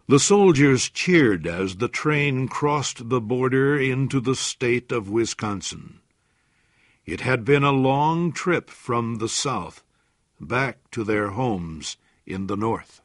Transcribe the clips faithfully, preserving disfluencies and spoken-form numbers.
The soldiers cheered as the train crossed the border into the state of Wisconsin. It had been a long trip from the south back to their homes in the north.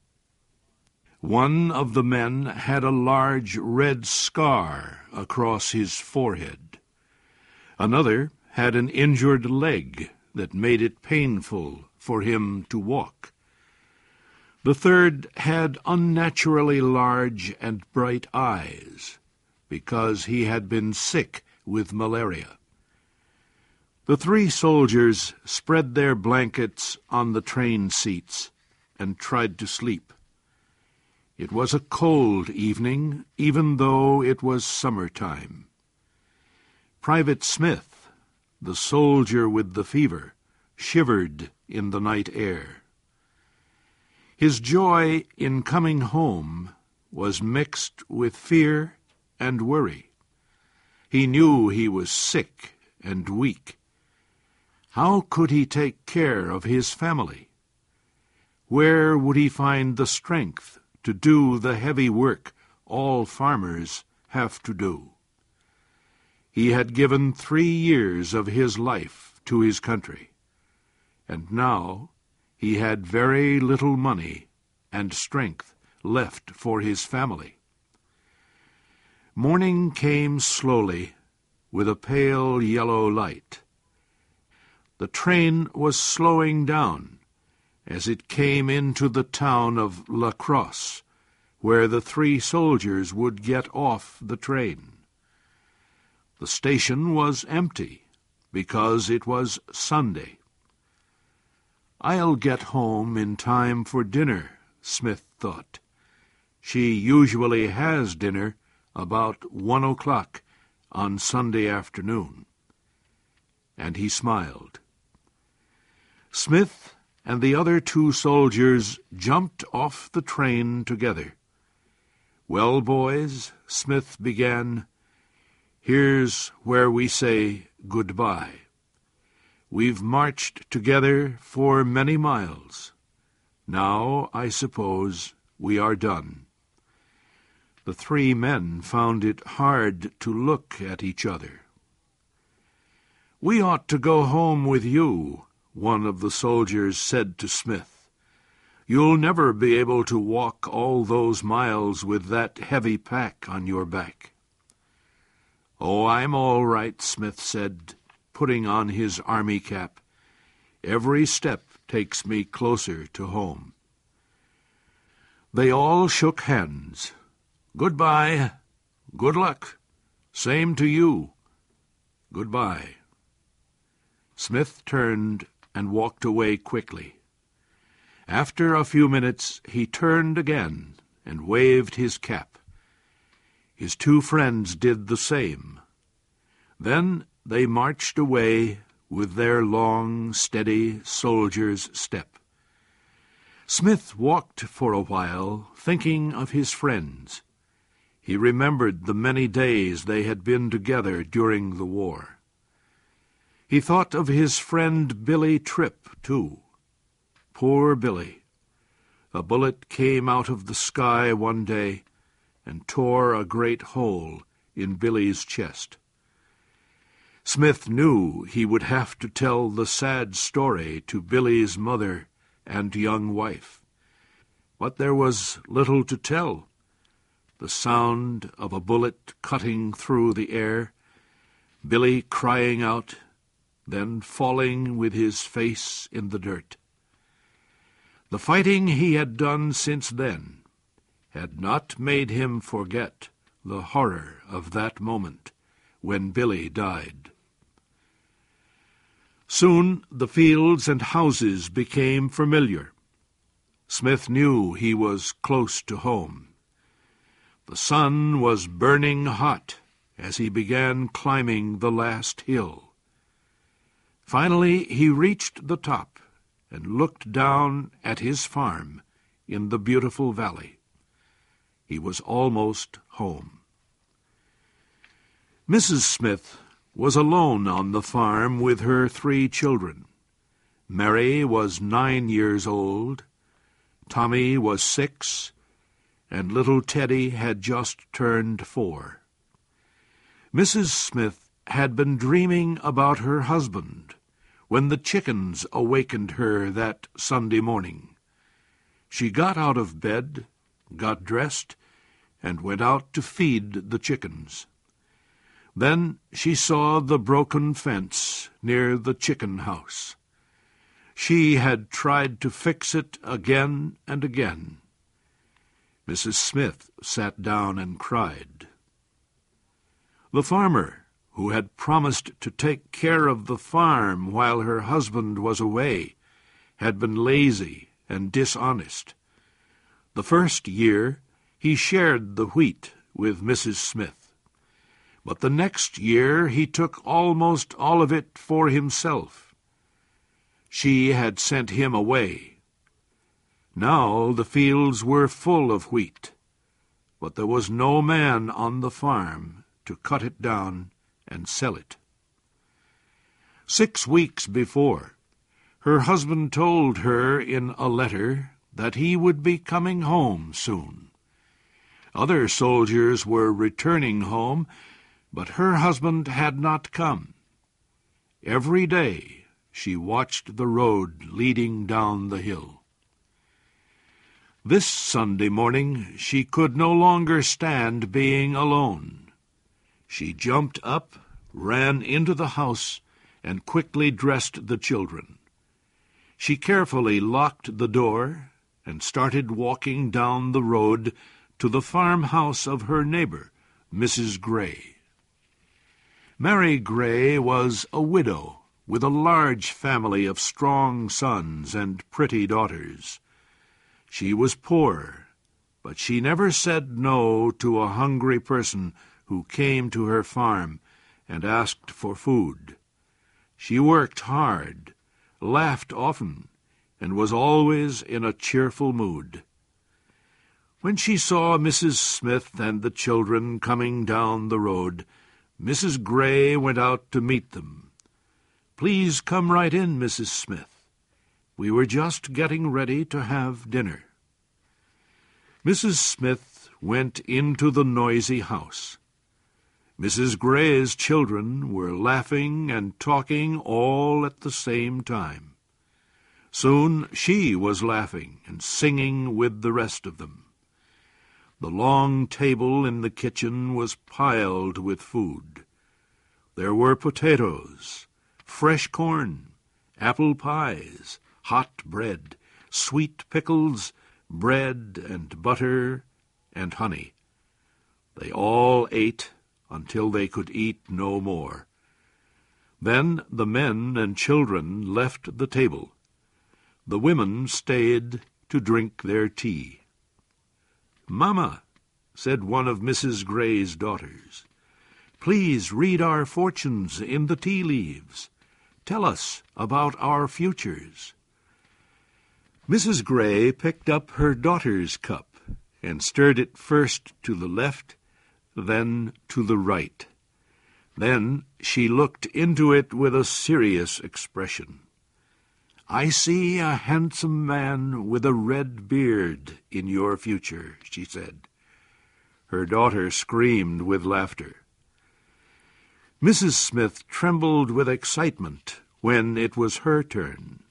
One of the men had a large red scar across his forehead. Another had an injured leg that made it painful for him to walk. The third had unnaturally large and bright eyes, because he had been sick with malaria. The three soldiers spread their blankets on the train seats and tried to sleep. It was a cold evening, even though it was summertime. Private Smith, the soldier with the fever, shivered in the night air. His joy in coming home was mixed with fear and worry. He knew he was sick and weak. How could he take care of his family? Where would he find the strength to do the heavy work all farmers have to do? He had given three years of his life to his country, and now he had very little money and strength left for his family. Morning came slowly with a pale yellow light. The train was slowing down as it came into the town of La Crosse, where the three soldiers would get off the train. The station was empty because it was Sunday. "I'll get home in time for dinner," Smith thought. "She usually has dinner about one o'clock on Sunday afternoon." And he smiled. Smith and the other two soldiers jumped off the train together. "Well, boys," Smith began, "here's where we say goodbye. We've marched together for many miles. Now, I suppose, we are done." The three men found it hard to look at each other. "We ought to go home with you," one of the soldiers said to Smith. "You'll never be able to walk all those miles with that heavy pack on your back." "Oh, I'm all right," Smith said, putting on his army cap. "Every step takes me closer to home." They all shook hands. "Goodbye. Good luck. Same to you. Goodbye." Smith turned and walked away quickly. After a few minutes he turned again and waved his cap. His two friends did the same. Then they marched away with their long, steady soldier's step. Smith walked for a while, thinking of his friends. He remembered the many days they had been together during the war. He thought of his friend Billy Tripp, too. Poor Billy. A bullet came out of the sky one day and tore a great hole in Billy's chest. Smith knew he would have to tell the sad story to Billy's mother and young wife. But there was little to tell. The sound of a bullet cutting through the air, Billy crying out, then falling with his face in the dirt. The fighting he had done since then had not made him forget the horror of that moment when Billy died. Soon the fields and houses became familiar. Smith knew he was close to home. The sun was burning hot as he began climbing the last hill. Finally he reached the top and looked down at his farm in the beautiful valley. He was almost home. Missus Smith was alone on the farm with her three children. Mary was nine years old, Tommy was six, and little Teddy had just turned four. Missus Smith had been dreaming about her husband when the chickens awakened her that Sunday morning. She got out of bed, got dressed, and went out to feed the chickens. Then she saw the broken fence near the chicken house. She had tried to fix it again and again. Missus Smith sat down and cried. The farmer, who had promised to take care of the farm while her husband was away, had been lazy and dishonest. The first year he shared the wheat with Missus Smith, but the next year he took almost all of it for himself. She had sent him away. Now the fields were full of wheat, but there was no man on the farm to cut it down and sell it. Six weeks before, her husband told her in a letter that he would be coming home soon. Other soldiers were returning home, but her husband had not come. Every day she watched the road leading down the hill. This Sunday morning she could no longer stand being alone. She jumped up, ran into the house, and quickly dressed the children. She carefully locked the door and started walking down the road to the farmhouse of her neighbor, Missus Gray. Mary Gray was a widow with a large family of strong sons and pretty daughters. She was poor, but she never said no to a hungry person who came to her farm and asked for food. She worked hard, laughed often, and was always in a cheerful mood. When she saw Missus Smith and the children coming down the road, Missus Gray went out to meet them. "Please come right in, Missus Smith. We were just getting ready to have dinner." Missus Smith went into the noisy house. Missus Gray's children were laughing and talking all at the same time. Soon she was laughing and singing with the rest of them. The long table in the kitchen was piled with food. There were potatoes, fresh corn, apple pies, hot bread, sweet pickles, bread and butter and honey. They all ate until they could eat no more. Then the men and children left the table. The women stayed to drink their tea. "Mamma," said one of Missus Gray's daughters, "please read our fortunes in the tea leaves. Tell us about our futures." Missus Gray picked up her daughter's cup and stirred it first to the left, then to the right. Then she looked into it with a serious expression. "I see a handsome man with a red beard in your future," she said. Her daughter screamed with laughter. Missus Smith trembled with excitement when it was her turn.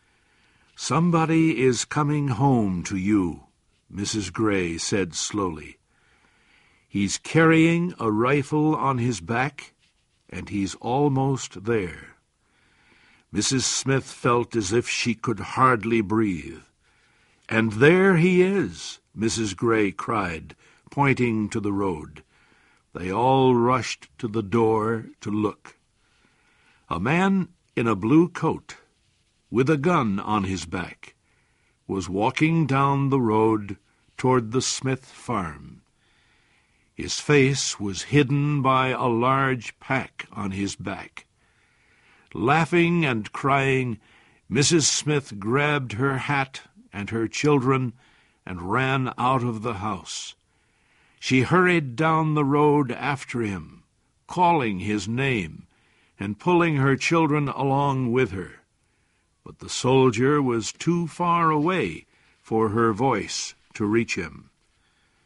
"Somebody is coming home to you," Missus Gray said slowly. "He's carrying a rifle on his back, and he's almost there." Missus Smith felt as if she could hardly breathe. "And there he is," Missus Gray cried, pointing to the road. They all rushed to the door to look. A man in a blue coat, with a gun on his back, was walking down the road toward the Smith farm. His face was hidden by a large pack on his back. Laughing and crying, Missus Smith grabbed her hat and her children and ran out of the house. She hurried down the road after him, calling his name and pulling her children along with her. But the soldier was too far away for her voice to reach him.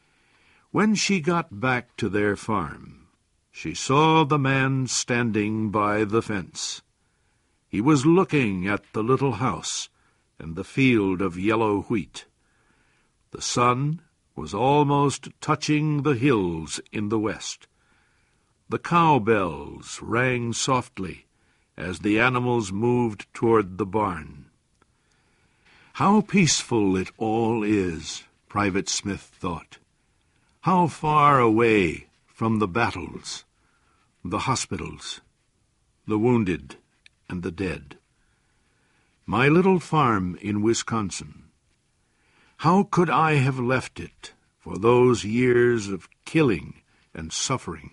When she got back to their farm, she saw the man standing by the fence. He was looking at the little house and the field of yellow wheat. The sun was almost touching the hills in the west. The cow bells rang softly as the animals moved toward the barn. How peaceful it all is, Private Smith thought. How far away from the battles, the hospitals, the wounded and the dead. My little farm in Wisconsin. How could I have left it for those years of killing and suffering?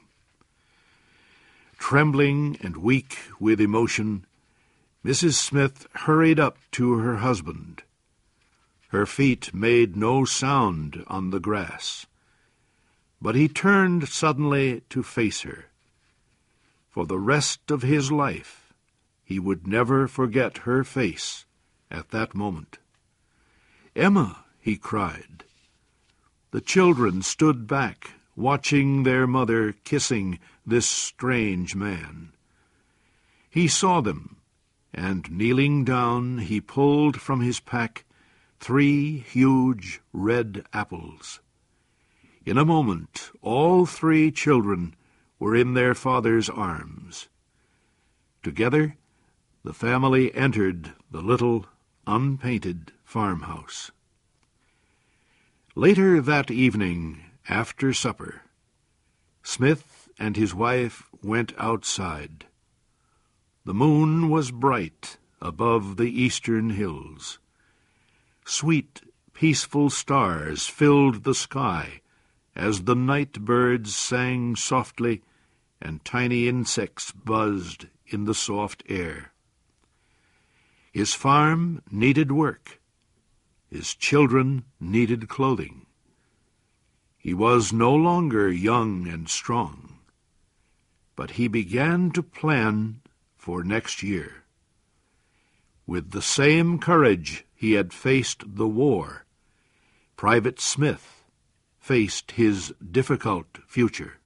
Trembling and weak with emotion, Missus Smith hurried up to her husband. Her feet made no sound on the grass, but he turned suddenly to face her. For the rest of his life, he would never forget her face at that moment. "Emma!" he cried. The children stood back, watching their mother kissing this strange man. He saw them, and kneeling down, he pulled from his pack three huge red apples. In a moment, all three children were in their father's arms. Together, the family entered the little, unpainted farmhouse. Later that evening, after supper, Smith and his wife went outside. The moon was bright above the eastern hills. Sweet, peaceful stars filled the sky as the night birds sang softly and tiny insects buzzed in the soft air. His farm needed work. His children needed clothing. He was no longer young and strong, but he began to plan for next year. With the same courage he had faced the war, Private Smith faced his difficult future.